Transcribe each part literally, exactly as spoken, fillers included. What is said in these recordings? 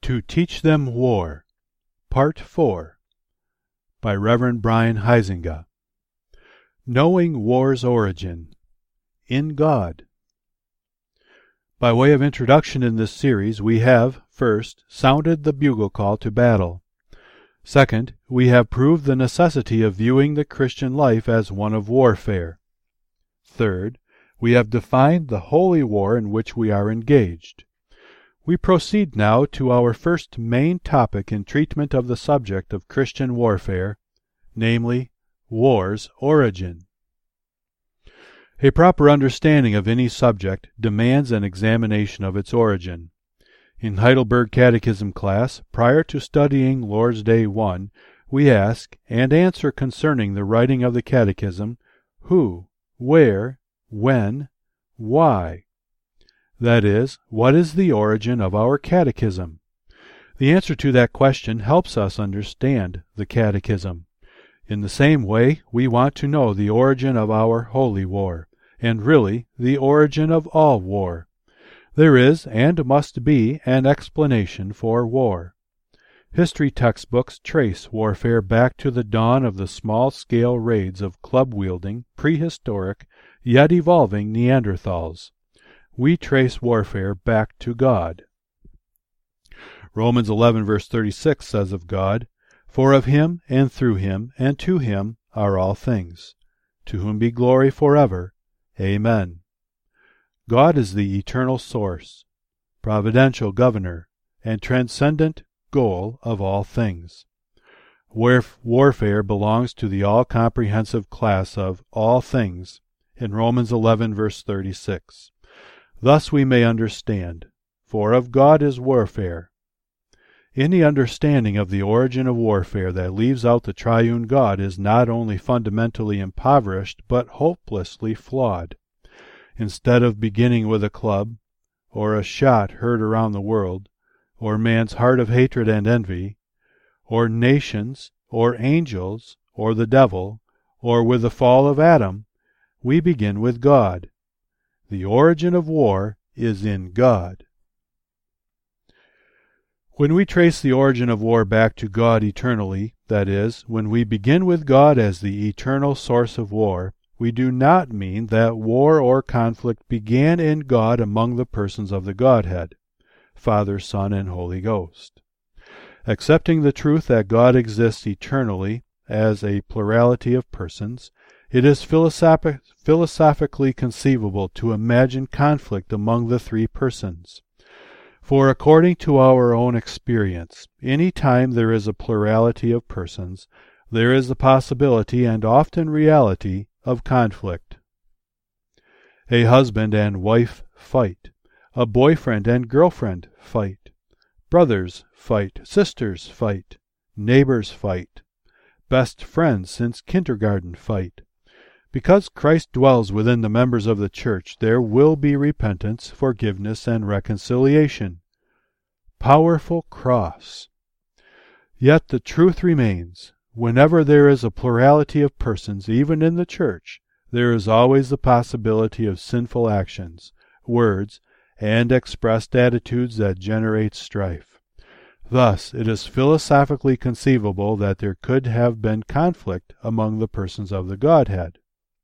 To Teach Them War, Part four, by Reverend Brian Huizenga. Knowing War's Origin. In God. By way of introduction in this series, we have, first, sounded the bugle call to battle. Second, we have proved the necessity of viewing the Christian life as one of warfare. Third, we have defined the holy war in which we are engaged. We proceed now to our first main topic in treatment of the subject of Christian warfare, namely, war's origin. A proper understanding of any subject demands an examination of its origin. In Heidelberg Catechism class, prior to studying Lord's Day one, we ask and answer concerning the writing of the Catechism, who, where, when, why. That is, what is the origin of our catechism? The answer to that question helps us understand the catechism. In the same way, we want to know the origin of our holy war, and really the origin of all war. There is and must be an explanation for war. History textbooks trace warfare back to the dawn of the small-scale raids of club-wielding, prehistoric, yet evolving Neanderthals. We trace warfare back to God. Romans eleven verse thirty-six says of God, "For of him, and through him, and to him are all things, to whom be glory forever. Amen." God is the eternal source, providential governor, and transcendent goal of all things. Warf- warfare belongs to the all-comprehensive class of all things in Romans eleven verse thirty-six. Thus we may understand, for of God is warfare. Any understanding of the origin of warfare that leaves out the triune God is not only fundamentally impoverished, but hopelessly flawed. Instead of beginning with a club, or a shot heard around the world, or man's heart of hatred and envy, or nations, or angels, or the devil, or with the fall of Adam, we begin with God. The origin of war is in God. When we trace the origin of war back to God eternally, that is, when we begin with God as the eternal source of war, we do not mean that war or conflict began in God among the persons of the Godhead, Father, Son, and Holy Ghost. Accepting the truth that God exists eternally as a plurality of persons, it is philosophic, philosophically conceivable to imagine conflict among the three persons. For according to our own experience, any time there is a plurality of persons, there is the possibility and often reality of conflict. A husband and wife fight. A boyfriend and girlfriend fight. Brothers fight. Sisters fight. Neighbors fight. Best friends since kindergarten fight. Because Christ dwells within the members of the church, there will be repentance, forgiveness, and reconciliation. Powerful cross. Yet the truth remains. Whenever there is a plurality of persons, even in the church, there is always the possibility of sinful actions, words, and expressed attitudes that generate strife. Thus, it is philosophically conceivable that there could have been conflict among the persons of the Godhead.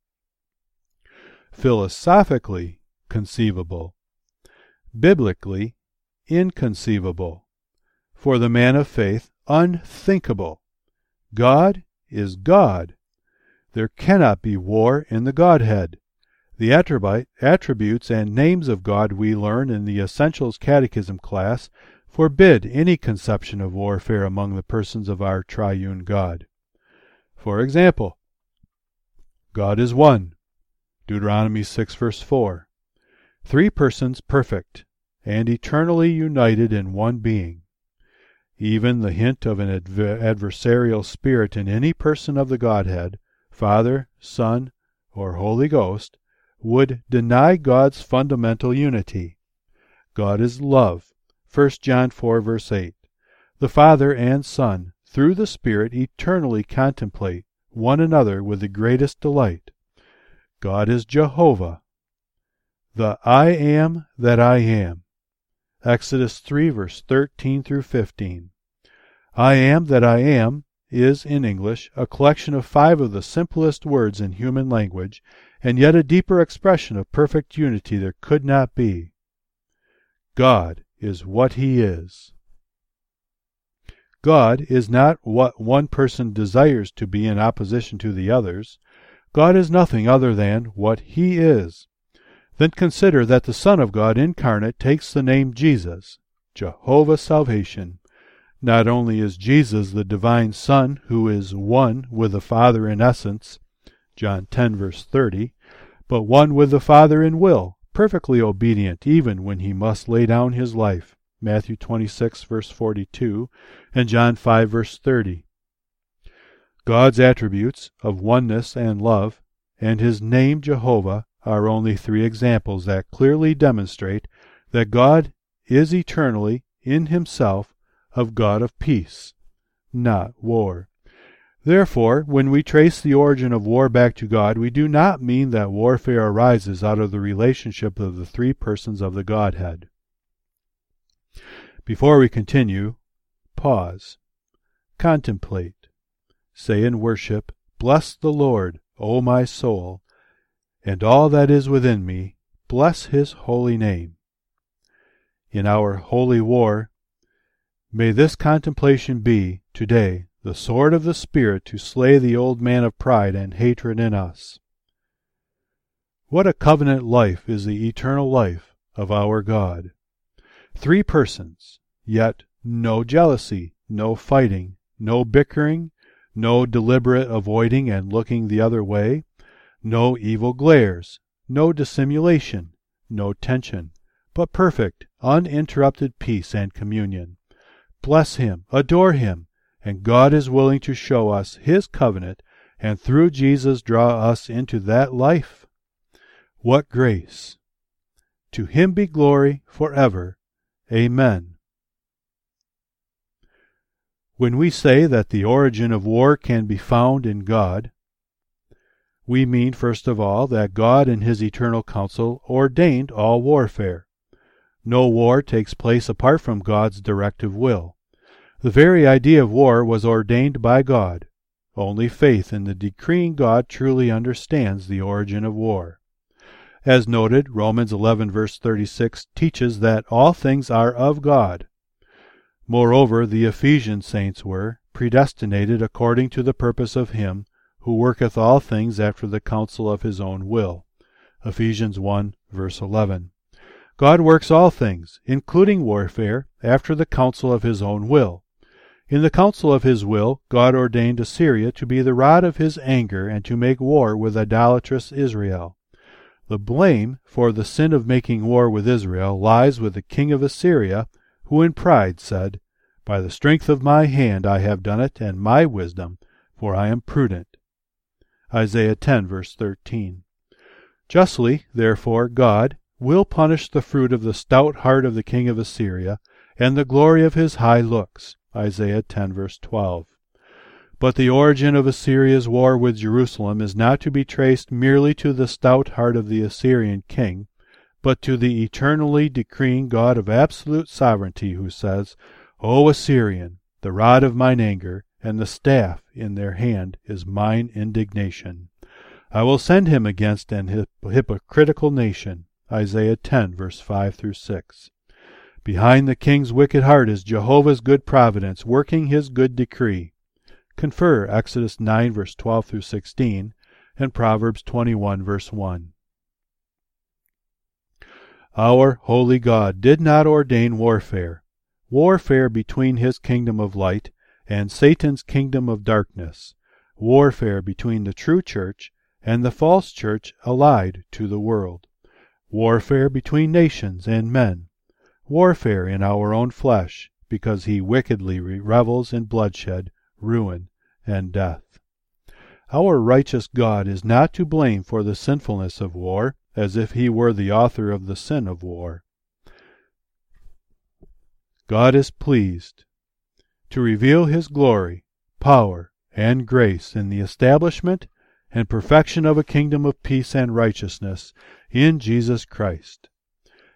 Philosophically conceivable. Biblically inconceivable. For the man of faith, unthinkable. God is God. There cannot be war in the Godhead. The attributes and names of God we learn in the Essentials Catechism class forbid any conception of warfare among the persons of our triune God. For example, God is one. Deuteronomy six verse four. Three persons perfect, and eternally united in one being. Even the hint of an adver- adversarial spirit in any person of the Godhead, Father, Son, or Holy Ghost, would deny God's fundamental unity. God is love. First John four verse eight. The Father and Son, through the Spirit, eternally contemplate one another with the greatest delight. God is Jehovah, the I am that I am. Exodus three, verse thirteen through fifteen. I am that I am is, in English, a collection of five of the simplest words in human language, and yet a deeper expression of perfect unity there could not be. God is what He is. God is not what one person desires to be in opposition to the others. God is nothing other than what He is. Then consider that the Son of God incarnate takes the name Jesus, Jehovah Salvation. Not only is Jesus the divine Son who is one with the Father in essence, John ten, verse thirty, but one with the Father in will, perfectly obedient even when He must lay down His life, Matthew twenty-six, verse forty-two, and John five, verse thirty. God's attributes of oneness and love, and His name Jehovah, are only three examples that clearly demonstrate that God is eternally, in Himself, a God of peace, not war. Therefore, when we trace the origin of war back to God, we do not mean that warfare arises out of the relationship of the three persons of the Godhead. Before we continue, pause. Contemplate. Say in worship, Bless the Lord, O my soul, and all that is within me, bless His holy name. In our holy war, may this contemplation be, today, the sword of the Spirit to slay the old man of pride and hatred in us. What a covenant life is the eternal life of our God. Three persons, yet no jealousy, no fighting, no bickering, no deliberate avoiding and looking the other way, no evil glares, no dissimulation, no tension, but perfect, uninterrupted peace and communion. Bless Him, adore Him, and God is willing to show us His covenant, and through Jesus draw us into that life. What grace! To Him be glory forever. Amen. When we say that the origin of war can be found in God, we mean, first of all, that God in His eternal counsel ordained all warfare. No war takes place apart from God's directive will. The very idea of war was ordained by God. Only faith in the decreeing God truly understands the origin of war. As noted, Romans eleven, verse thirty-six teaches that all things are of God. Moreover, the Ephesian saints were predestinated according to the purpose of Him who worketh all things after the counsel of His own will. Ephesians one, verse eleven. God works all things, including warfare, after the counsel of His own will. In the counsel of His will, God ordained Assyria to be the rod of His anger and to make war with idolatrous Israel. The blame for the sin of making war with Israel lies with the king of Assyria, who in pride said, By the strength of my hand I have done it, and my wisdom, for I am prudent. Isaiah ten, verse thirteen. Justly, therefore, God will punish the fruit of the stout heart of the king of Assyria, and the glory of his high looks. Isaiah ten, verse twelve. But the origin of Assyria's war with Jerusalem is not to be traced merely to the stout heart of the Assyrian king, but to the eternally decreeing God of absolute sovereignty, who says, O Assyrian, the rod of mine anger, and the staff in their hand is mine indignation. I will send him against an hip- hypocritical nation. Isaiah ten, verse five through six. Behind the king's wicked heart is Jehovah's good providence, working His good decree. Confer Exodus nine, verse twelve through sixteen, and Proverbs twenty-one, verse one. Our holy God did not ordain warfare, warfare between His kingdom of light and Satan's kingdom of darkness, warfare between the true church and the false church allied to the world, warfare between nations and men, warfare in our own flesh, because he wickedly revels in bloodshed, ruin, and death. Our righteous God is not to blame for the sinfulness of war, as if He were the author of the sin of war. God is pleased to reveal His glory, power, and grace in the establishment and perfection of a kingdom of peace and righteousness in Jesus Christ.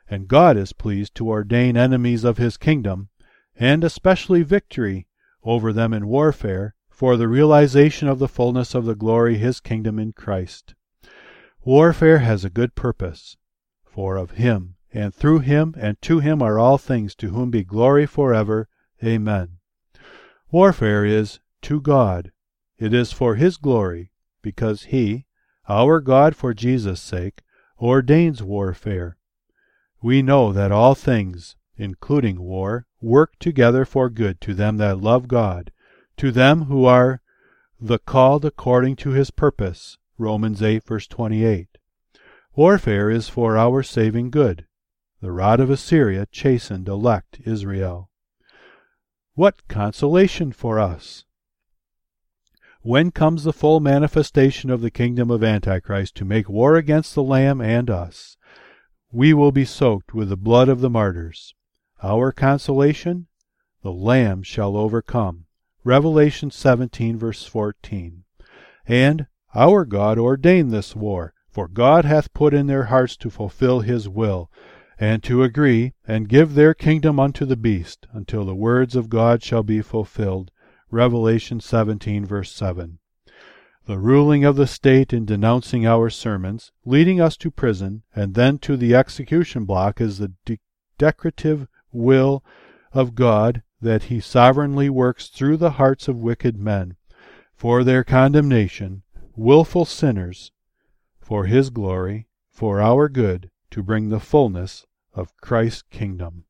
and God is pleased to ordain enemies of his kingdom, and especially victory over them in warfare, for the realization of the fullness of the glory his kingdom in Christ. Warfare has a good purpose, for of him, and through him, and to him are all things, to whom be glory forever. Amen. Warfare is to God. It is for his glory, because he, our God for Jesus' sake, ordains warfare. We know that all things, including war, work together for good to them that love God, to them who are the called according to his purpose. Romans eight, verse twenty-eight. Warfare is for our saving good. The rod of Assyria chastened elect Israel. What consolation for us! When comes the full manifestation of the kingdom of Antichrist to make war against the Lamb and us? We will be soaked with the blood of the martyrs. Our consolation? The Lamb shall overcome. Revelation seventeen, verse fourteen. And our God ordained this war, for God hath put in their hearts to fulfill his will, and to agree, and give their kingdom unto the beast, until the words of God shall be fulfilled. Revelation seventeen, verse seven. The ruling of the state in denouncing our sermons, leading us to prison, and then to the execution block, is the de- decretive will of God that he sovereignly works through the hearts of wicked men, for their condemnation, willful sinners, for his glory, for our good, to bring the fullness of Christ's kingdom.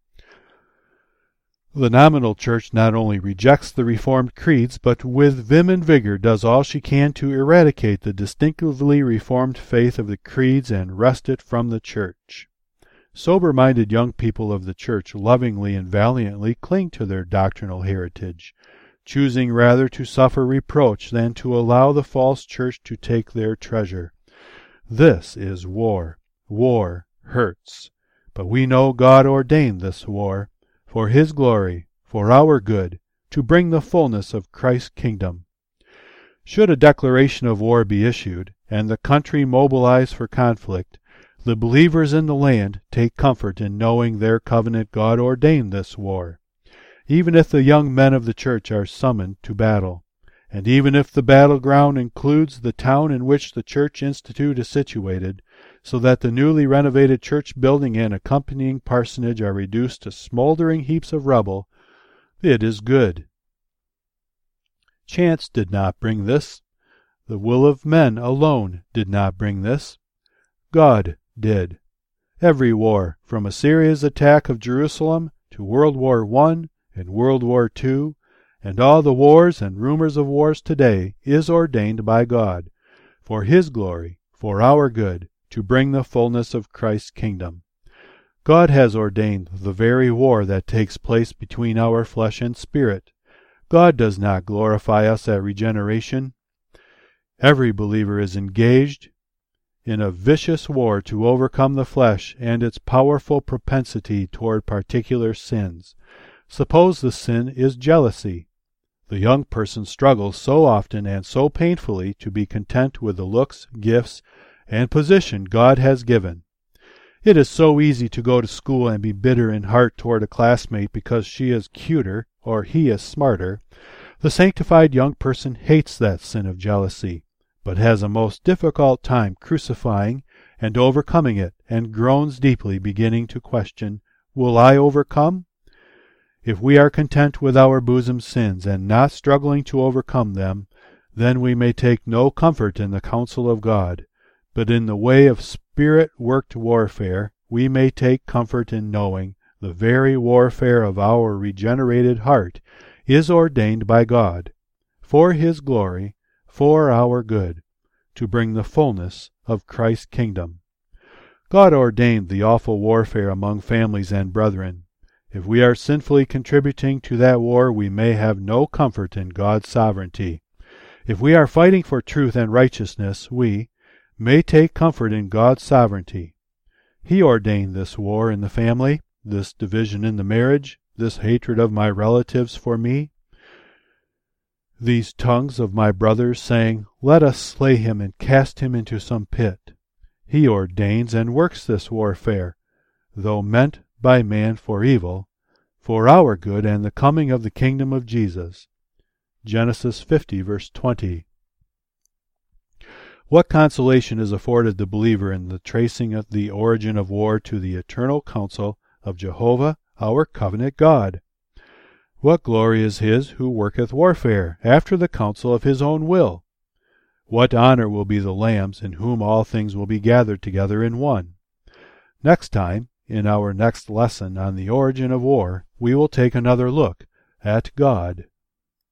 The nominal church not only rejects the Reformed creeds, but with vim and vigor does all she can to eradicate the distinctively Reformed faith of the creeds and wrest it from the church. Sober-minded young people of the church lovingly and valiantly cling to their doctrinal heritage, choosing rather to suffer reproach than to allow the false church to take their treasure. This is war. War hurts. But we know God ordained this war, for his glory, for our good, to bring the fullness of Christ's kingdom. Should a declaration of war be issued, and the country mobilize for conflict, the believers in the land take comfort in knowing their covenant God ordained this war. Even if the young men of the church are summoned to battle, and even if the battleground includes the town in which the church institute is situated, so that the newly renovated church building and accompanying parsonage are reduced to smoldering heaps of rubble, it is good. Chance did not bring this. The will of men alone did not bring this. God did. Every war, from Assyria's attack of Jerusalem to World War One and World War Two, and all the wars and rumors of wars today, is ordained by God, for his glory, for our good, to bring the fullness of Christ's kingdom. God has ordained the very war that takes place between our flesh and spirit. God does not glorify us at regeneration. Every believer is engaged in a vicious war to overcome the flesh and its powerful propensity toward particular sins. Suppose the sin is jealousy. The young person struggles so often and so painfully to be content with the looks, gifts, and position God has given. It is so easy to go to school and be bitter in heart toward a classmate because she is cuter or he is smarter. The sanctified young person hates that sin of jealousy, but has a most difficult time crucifying and overcoming it, and groans deeply, beginning to question, "Will I overcome?" If we are content with our bosom sins, and not struggling to overcome them, then we may take no comfort in the counsel of God. But in the way of Spirit-worked warfare, we may take comfort in knowing the very warfare of our regenerated heart is ordained by God, for his glory, for our good, to bring the fullness of Christ's kingdom. God ordained the awful warfare among families and brethren. If we are sinfully contributing to that war, we may have no comfort in God's sovereignty. If we are fighting for truth and righteousness, we may take comfort in God's sovereignty. He ordained this war in the family, this division in the marriage, this hatred of my relatives for me, these tongues of my brothers saying, "Let us slay him and cast him into some pit." He ordains and works this warfare. though meant by man for evil, for our good and the coming of the kingdom of Jesus. Genesis fifty, verse twenty. What consolation is afforded the believer in the tracing of the origin of war to the eternal counsel of Jehovah, our covenant God? What glory is his who worketh warfare after the counsel of his own will? What honor will be the Lamb's in whom all things will be gathered together in one? Next time, in our next lesson on the origin of war, we will take another look at God.